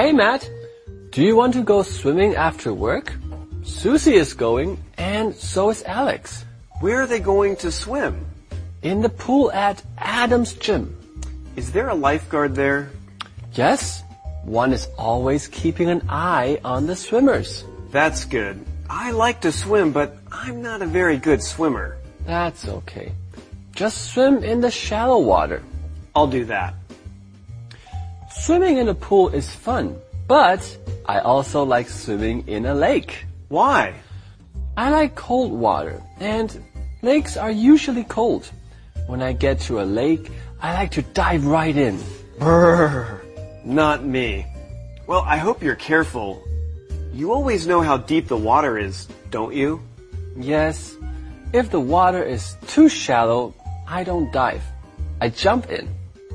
Hey, Matt, do you want to go swimming after work? Susie is going, and so is Alex. Where are they going to swim? In the pool at Adam's gym. Is there a lifeguard there? Yes, one is always keeping an eye on the swimmers. That's good. I like to swim, but I'm not a very good swimmer. That's okay. Just swim in the shallow water. I'll do that. Swimming in a pool is fun, but I also like swimming in a lake. Why? I like cold water, and lakes are usually cold. When I get to a lake, I like to dive right in. Brrr. Not me. Well, I hope you're careful. You always know how deep the water is, don't you? Yes. If the water is too shallow, I don't dive. I jump in.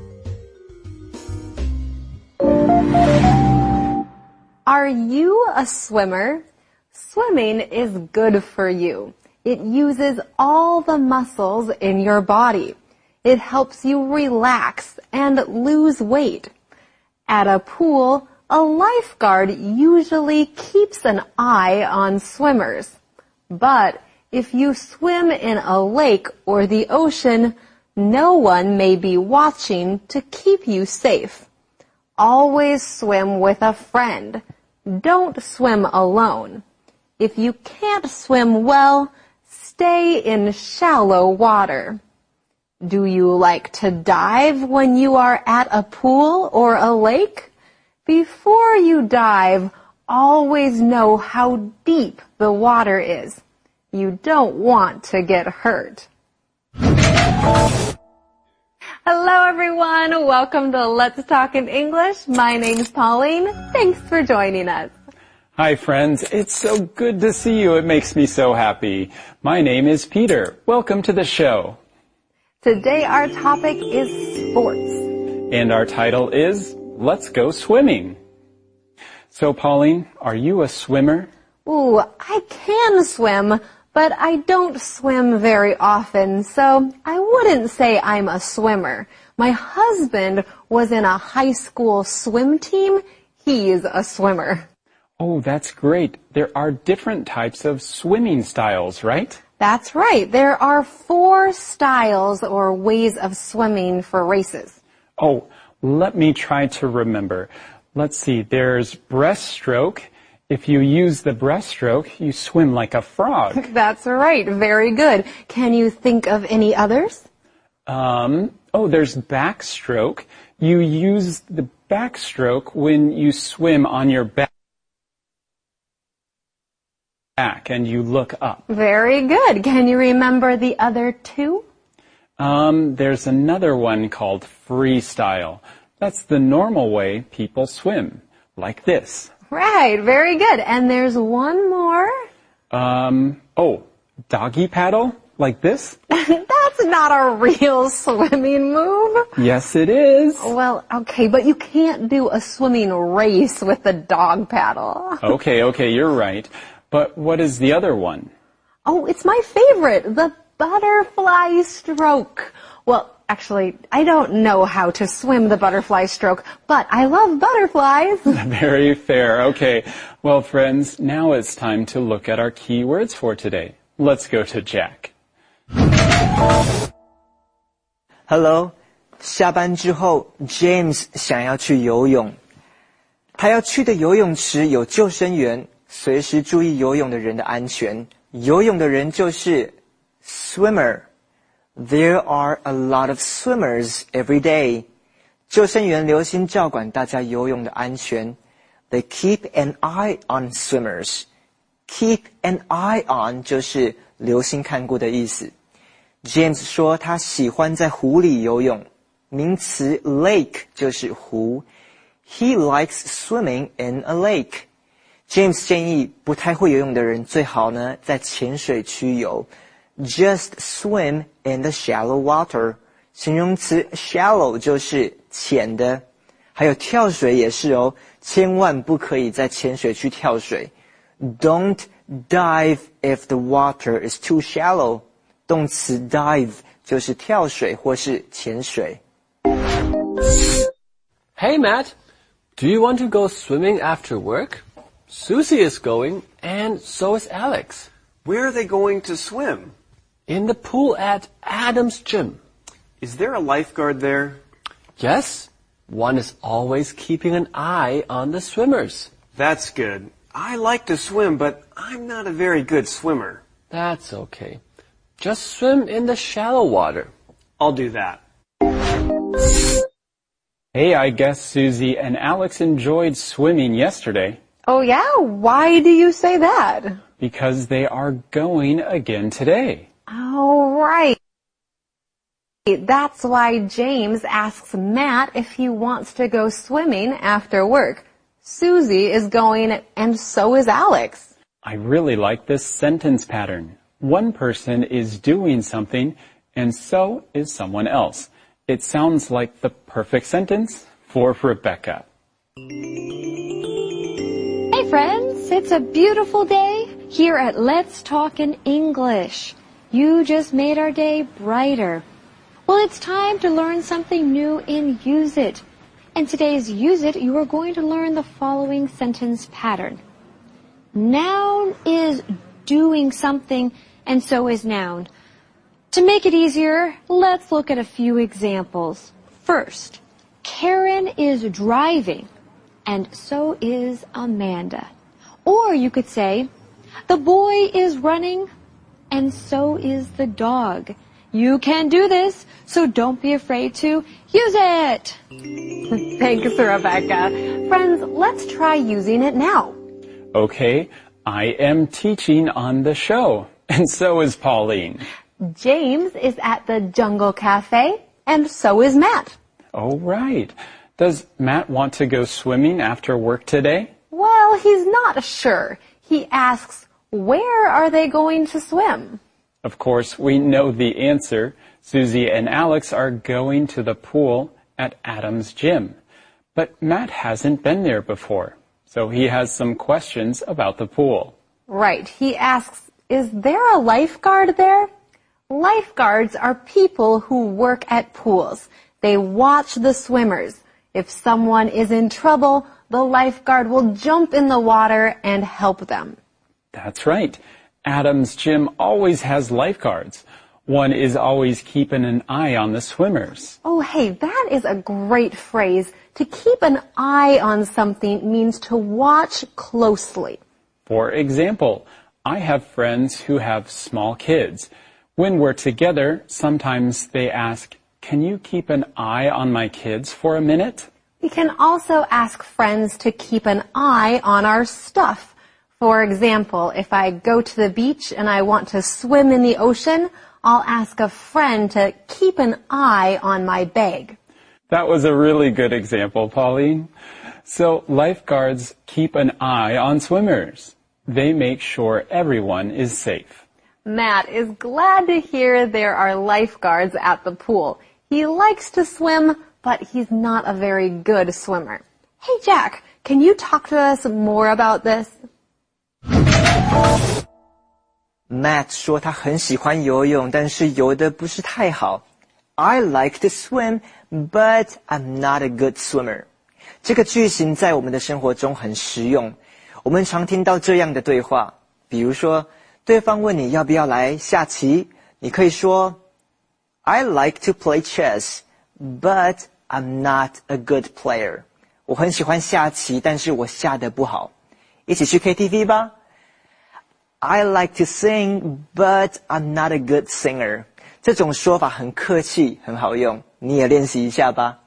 Are you a swimmer? Swimming is good for you. It uses all the muscles in your body. It helps you relax and lose weight. At a pool, a lifeguard usually keeps an eye on swimmers. But if you swim in a lake or the ocean, no one may be watching to keep you safe. Always swim with a friend. Don't swim alone. If you can't swim well, stay in shallow water. Do you like to dive when you are at a pool or a lake? Before you dive, always know how deep the water is. You don't want to get hurt. Hello everyone, welcome to Let's Talk in English. My name's Pauline. Thanks for joining us. Hi friends, it's so good to see you. It makes me so happy. My name is Peter. Welcome to the show. Today our topic is sports. And our title is Let's Go Swimming. So Pauline, are you a swimmer? Ooh, I can swim, but I don't swim very often, so I wouldn't say I'm a swimmer. My husband was in a high school swim team. He's a swimmer. Oh, that's great. There are different types of swimming styles, right? That's right. There are 4 styles or ways of swimming for races. Oh, let me try to remember. Let's see. There's breaststroke. If you use the breaststroke, you swim like a frog. That's right. Very good. Can you think of any others? There's backstroke. You use the backstroke when you swim on your back and you look up. Very good. Can you remember the other 2? There's another one called freestyle. That's the normal way people swim, like this. Right, very good. And there's one more. Doggy paddle, like this? That's not a real swimming move. Yes, it is. Well, okay, but you can't do a swimming race with the dog paddle. Okay, you're right. But what is the other one? Oh, it's my favorite, the butterfly stroke. Well, actually, I don't know how to swim the butterfly stroke, but I love butterflies. Very fair. Okay. Well, friends, now it's time to look at our key words for today. Let's go to Jack. Hello. 下班之后 James 想要去游泳。他要去的游泳池有救生员，随时注意游泳的人的安全。游泳的人就是 swimmer。There are a lot of swimmers every day. 救生员留心照管大家游泳的安全。They keep an eye on swimmers. Keep an eye on 就是留心看顾的意思。James 说他喜欢在湖里游泳。名词 lake 就是湖。He likes swimming in a lake. James 建议不太会游泳的人最好呢在浅水区游。Just swim in the shallow water. 形容词 shallow 就是浅的。还有跳水也是哦，千万不可以在浅水区跳水。Don't dive if the water is too shallow. 动词 dive 就是跳水或是潜水。 Hey, Matt, Do you want to go swimming after work? Susie is going, and so is Alex. Where are they going to swim? In the pool at Adam's gym. Is there a lifeguard there? Yes, one is always keeping an eye on the swimmers. That's good. I like to swim, but I'm not a very good swimmer. That's okay. Just swim in the shallow water. I'll do that. Hey, I guess Susie and Alex enjoyed swimming yesterday. Oh yeah? Why do you say that? Because they are going again today. Oh, right. That's why James asks Matt if he wants to go swimming after work. Susie is going, and so is Alex. I really like this sentence pattern. One person is doing something, and so is someone else. It sounds like the perfect sentence for Rebecca. Hey friends, it's a beautiful day here at Let's Talk in English. You just made our day brighter. Well, it's time to learn something new in Use It. In today's Use It, you are going to learn the following sentence pattern. Noun is doing something, and so is noun. To make it easier, let's look at a few examples. First, Karen is driving, and so is Amanda. Or you could say, the boy is running, and so is the dog. You can do this, so don't be afraid to use it. Thanks, Rebecca. Friends, let's try using it now. Okay, I am teaching on the show, and so is Pauline. James is at the Jungle Cafe, and so is Matt. Oh, right. Does Matt want to go swimming after work today? Well, he's not sure. He asks, where are they going to swim? Of course, we know the answer. Susie and Alex are going to the pool at Adam's gym. But Matt hasn't been there before, so he has some questions about the pool. Right. He asks, is there a lifeguard there? Lifeguards are people who work at pools. They watch the swimmers. If someone is in trouble, the lifeguard will jump in the water and help them. That's right. Adam's gym always has lifeguards. One is always keeping an eye on the swimmers. Oh, hey, that is a great phrase. To keep an eye on something means to watch closely. For example, I have friends who have small kids. When we're together, sometimes they ask, can you keep an eye on my kids for a minute? We can also ask friends to keep an eye on our stuff. For example, if I go to the beach and I want to swim in the ocean, I'll ask a friend to keep an eye on my bag. That was a really good example, Pauline. So lifeguards keep an eye on swimmers. They make sure everyone is safe. Matt is glad to hear there are lifeguards at the pool. He likes to swim, but he's not a very good swimmer. Hey, Jack, can you talk to us more about this? Matt 说他很喜欢游泳，但是游得不是太好。I like to swim, but I'm not a good swimmer. 这个句型在我们的生活中很实用。我们常听到这样的对话，比如说，对方问你要不要来下棋，你可以说 I like to play chess, but I'm not a good player. 我很喜欢下棋，但是我下得不好。一起去 KTV 吧。I like to sing, but I'm not a good singer. 这种说法很客气，很好用，你也练习一下吧。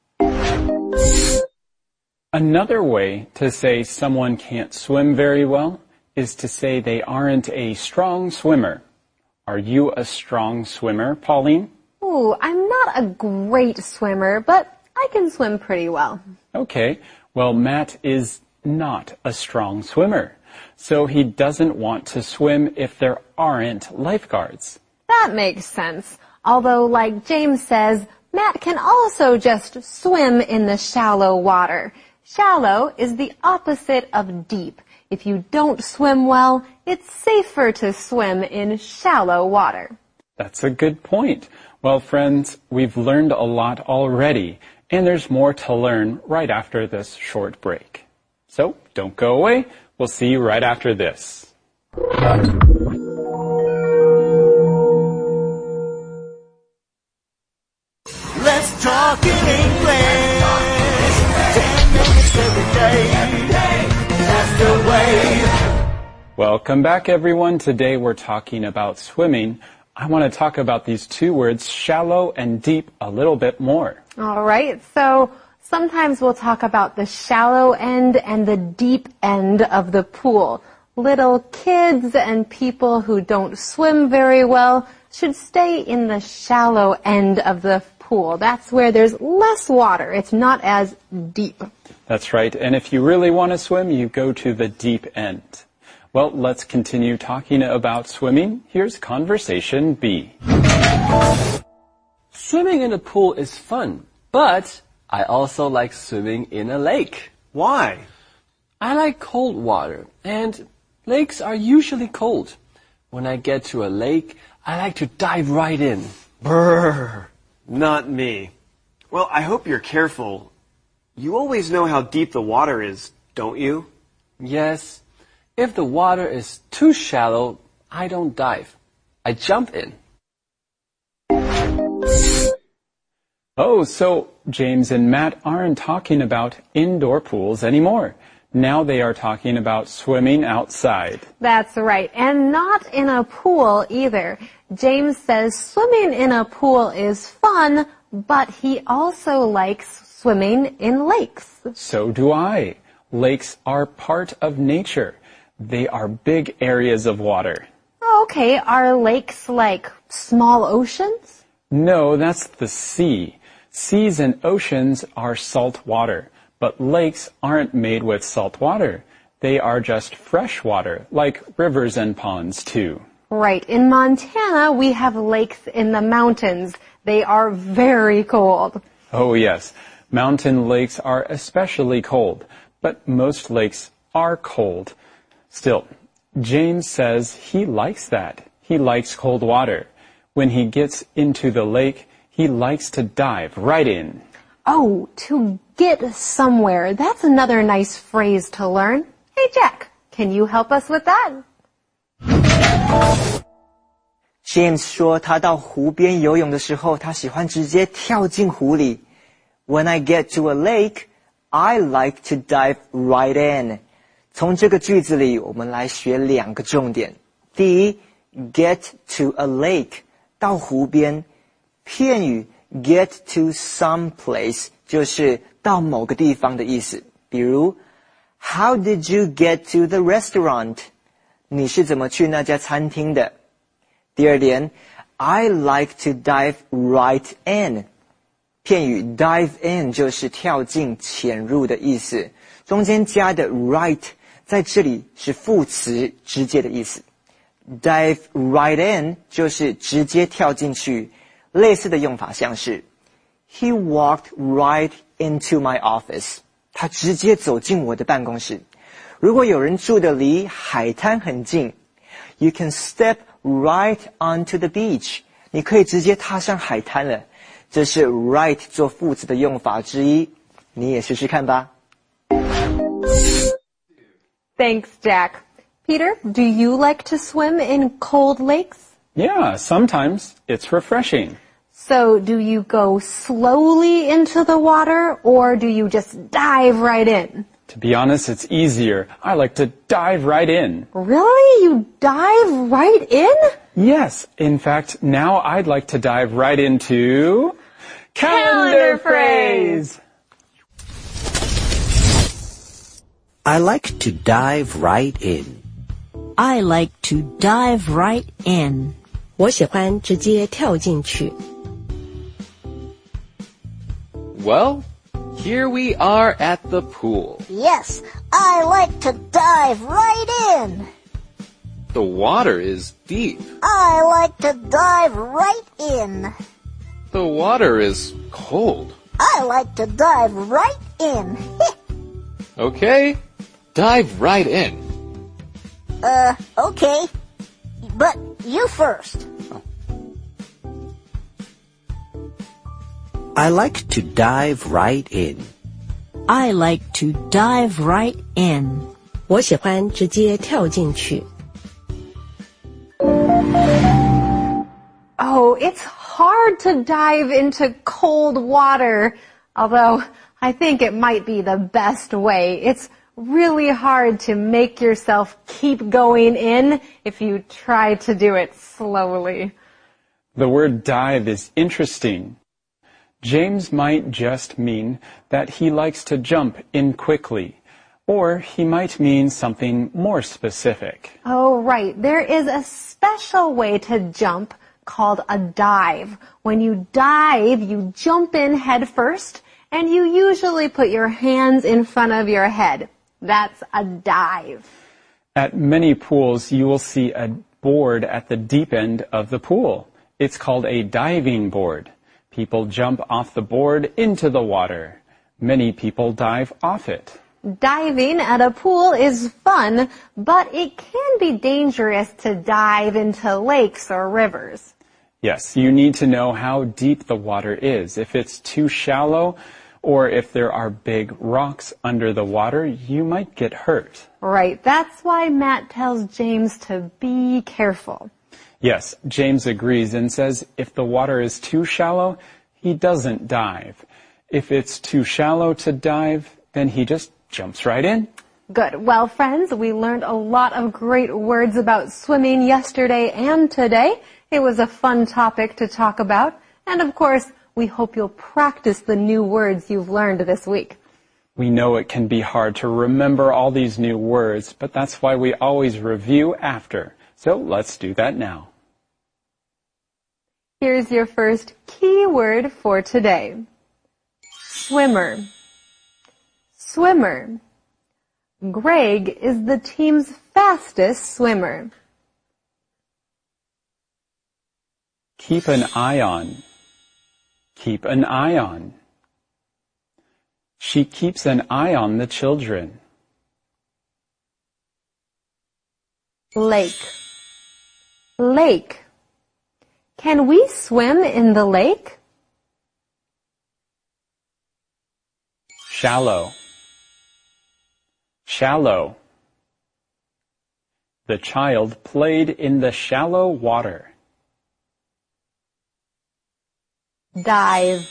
Another way to say someone can't swim very well is to say they aren't a strong swimmer. Are you a strong swimmer, Pauline? Ooh, I'm not a great swimmer, but I can swim pretty well. Okay, well, Matt is not a strong swimmer, so he doesn't want to swim if there aren't lifeguards. That makes sense. Although, like James says, Matt can also just swim in the shallow water. Shallow is the opposite of deep. If you don't swim well, it's safer to swim in shallow water. That's a good point. Well, friends, we've learned a lot already, And there's more to learn right after this short break. So don't go away. We'll see you right after this. Let's talk in English. 10 minutes every day. That's the way. Welcome back, everyone. Today we're talking about swimming. I want to talk about these two words, shallow and deep, a little bit more. All right. So sometimes we'll talk about the shallow end and the deep end of the pool. Little kids and people who don't swim very well should stay in the shallow end of the pool. That's where there's less water. It's not as deep. That's right. And if you really want to swim, you go to the deep end. Well, let's continue talking about swimming. Here's conversation B. Swimming in a pool is fun, but I also like swimming in a lake. Why? I like cold water, and lakes are usually cold. When I get to a lake, I like to dive right in. Brrr. Not me. Well, I hope you're careful. You always know how deep the water is, don't you? Yes. If the water is too shallow, I don't dive. I jump in. Oh, so James and Matt aren't talking about indoor pools anymore. Now they are talking about swimming outside. That's right. And not in a pool either. James says swimming in a pool is fun, but he also likes swimming in lakes. So do I. Lakes are part of nature. They are big areas of water. Okay, are lakes like small oceans? No, that's the sea. Seas and oceans are salt water, but lakes aren't made with salt water. They are just fresh water, like rivers and ponds too. Right. In Montana, we have lakes in the mountains. They are very cold. Oh yes, mountain lakes are especially cold, but most lakes are cold. Still, James says he likes that. He likes cold water. When he gets into the lake, he likes to dive right in. Oh, to get somewhere. That's another nice phrase to learn. Hey, Jack, can you help us with that? James 说他到湖边游泳的时候，他喜欢直接跳进湖里。When I get to a lake, I like to dive right in. 从这个句子里，我们来学两个重点。第一 ，get to a lake， 到湖边。片语 get to some place 就是到某个地方的意思。比如 ，How did you get to the restaurant？ 你是怎么去那家餐厅的？第二点 ，I like to dive right in。片语 dive in 就是跳进、潜入的意思，中间加的 right 在这里是副词，直接的意思。Dive right in 就是直接跳进去，类似的用法像是 He walked right into my office。他直接走进我的办公室。如果有人住的离海滩很近 ，You can step right onto the beach。你可以直接踏上海滩了。这是 right 做副词的用法之一，你也试试看吧。 Thanks, Jack. Peter, do you like to swim in cold lakes? Yeah, sometimes it's refreshing. So do you go slowly into the water or do you just dive right in? To be honest, it's easier. I like to dive right in. Really? You dive right in? Yes. In fact, now I'd like to dive right into Calendar phrase. I like to dive right in. I like to dive right in. 我喜欢直接跳进去。 Well, here we are at the pool. Yes, I like to dive right in. The water is deep. I like to dive right in. The water is cold. I like to dive right in. Okay, dive right in. Okay. But you first. I like to dive right in. I like to dive right in. 我喜欢直接跳进去。 Oh, it's hard to dive into cold water. Although, I think it might be the best way. It's really hard to make yourself keep going in if you try to do it slowly. The word dive is interesting. James might just mean that he likes to jump in quickly, or he might mean something more specific. Oh, right. There is a special way to jump called a dive. When you dive, you jump in head first, and you usually put your hands in front of your head. That's a dive. At many pools, you will see a board at the deep end of the pool. It's called a diving board. People jump off the board into the water. Many people dive off it. Diving at a pool is fun, but it can be dangerous to dive into lakes or rivers. Yes, you need to know how deep the water is. If it's too shallow, or if there are big rocks under the water, you might get hurt. Right, that's why Matt tells James to be careful. Yes, James agrees and says if the water is too shallow, he doesn't dive. If it's too shallow to dive, then he just jumps right in. Good. Well, friends, we learned a lot of great words about swimming yesterday and today. It was a fun topic to talk about. And of course, we hope you'll practice the new words you've learned this week. We know it can be hard to remember all these new words, but that's why we always review after. So let's do that now. Here's your first key word for today. Swimmer. Swimmer. Greg is the team's fastest swimmer. Keep an eye on. Keep an eye on. She keeps an eye on the children. Lake. Lake. Can we swim in the lake? Shallow. Shallow. The child played in the shallow water. Dive.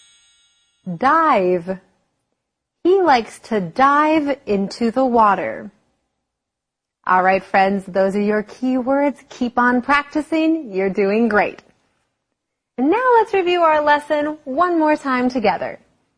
Dive. He likes to dive into the water. All right, friends, those are your key words. Keep on practicing. You're doing great. And now let's review our lesson one more time together.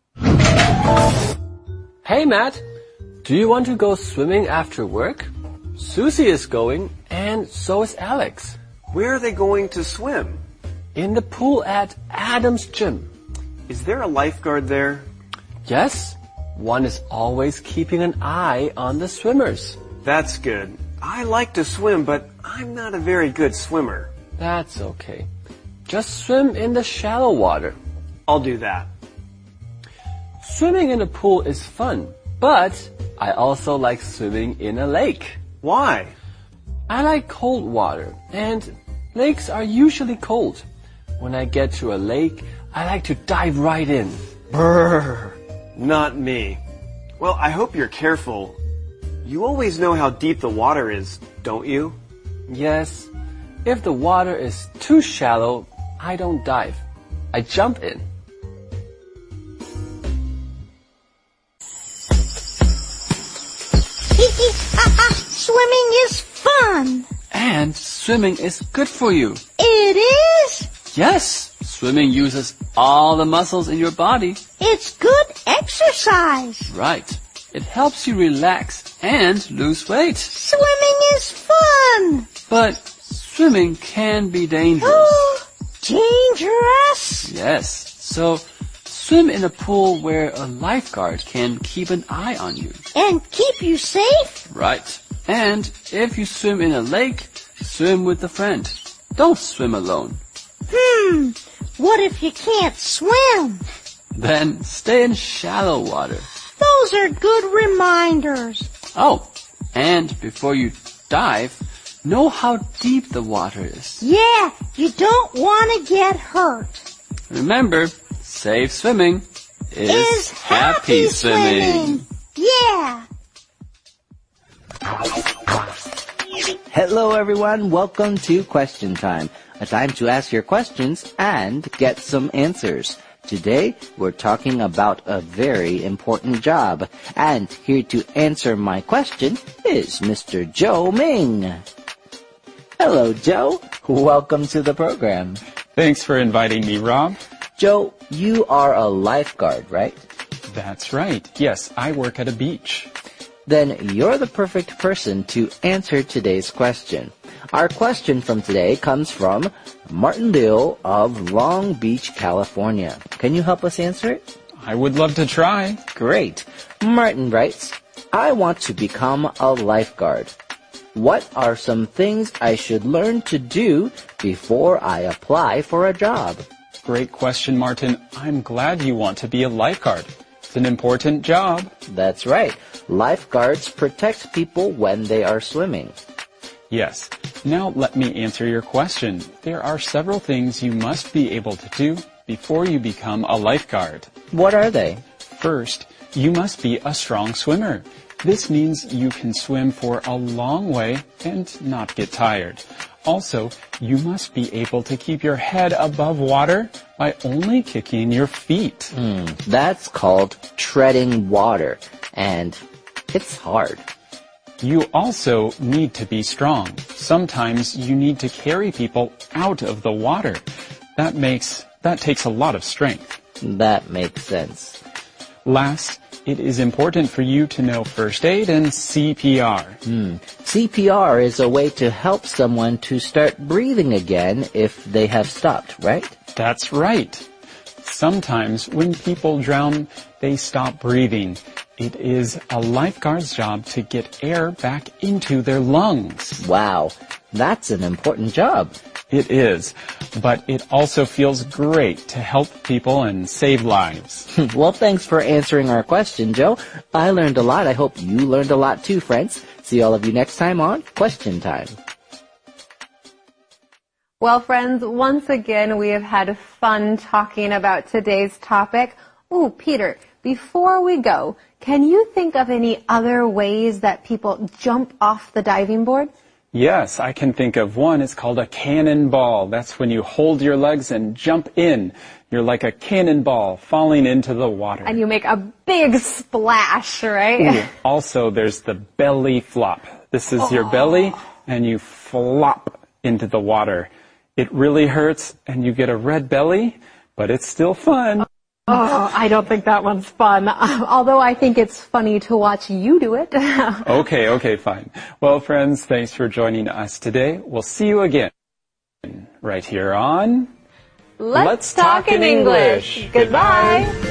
Hey, Matt. Do you want to go swimming after work? Susie is going, and so is Alex. Where are they going to swim? In the pool at Adam's gym. Is there a lifeguard there? Yes. One is always keeping an eye on the swimmers. That's good. I like to swim, but I'm not a very good swimmer. That's okay. Just swim in the shallow water. I'll do that. Swimming in a pool is fun, but I also like swimming in a lake. Why? I like cold water, and lakes are usually cold. When I get to a lake, I like to dive right in. Brrr. Not me. Well, I hope you're careful. You always know how deep the water is, don't you? Yes. If the water is too shallow, I don't dive. I jump in. Swimming is fun. And swimming is good for you. It is? Yes. Swimming uses all the muscles in your body. It's good exercise. Right. It helps you relax and lose weight. Swimming is fun. But swimming can be dangerous. Dangerous? Yes. So swim in a pool where a lifeguard can keep an eye on you. And keep you safe? Right. And if you swim in a lake, swim with a friend. Don't swim alone. What if you can't swim? Then stay in shallow water. Those are good reminders. Oh, and before you dive, know how deep the water is. Yeah, you don't want to get hurt. Remember, Safe swimming is happy swimming. Yeah. Hello everyone, welcome to Question Time, a time to ask your questions and get some answers. Today, we're talking about a very important job, and here to answer my question is Mr. Joe Ming. Hello, Joe. Welcome to the program. Thanks for inviting me, Rob. Joe, you are a lifeguard, right? That's right. Yes, I work at a beach. Then you're the perfect person to answer today's question. Our question from today comes from Martin Liu of Long Beach, California. Can you help us answer it? I would love to try. Great. Martin writes, I want to become a lifeguard. What are some things I should learn to do before I apply for a job? Great question, Martin. I'm glad you want to be a lifeguard. It's an important job. That's right. Lifeguards protect people when they are swimming. Yes. Now let me answer your question. There are several things you must be able to do before you become a lifeguard. What are they? First, you must be a strong swimmer. This means you can swim for a long way and not get tired. Also, you must be able to keep your head above water by only kicking your feet. That's called treading water, and it's hard. You also need to be strong. Sometimes you need to carry people out of the water. That takes a lot of strength. That makes sense. Last, it is important for you to know first aid and CPR. CPR is a way to help someone to start breathing again if they have stopped, right? That's right. Sometimes when people drown, they stop breathing. It is a lifeguard's job to get air back into their lungs. Wow, that's an important job. It is, but it also feels great to help people and save lives. Well, thanks for answering our question, Joe. I learned a lot. I hope you learned a lot too, friends. See all of you next time on Question Time. Well, friends, once again, we have had fun talking about today's topic. Ooh, Peter, before we go, can you think of any other ways that people jump off the diving board? Yes, I can think of one. It's called a cannonball. That's when you hold your legs and jump in. You're like a cannonball falling into the water. And you make a big splash, right? Ooh, also, there's the belly flop. This is your belly, and you flop into the water. It really hurts, and you get a red belly, but it's still fun. Oh, I don't think that one's fun. Although I think it's funny to watch you do it. Okay, fine. Well, friends, thanks for joining us today. We'll see you again right here on Let's Talk in English. Goodbye.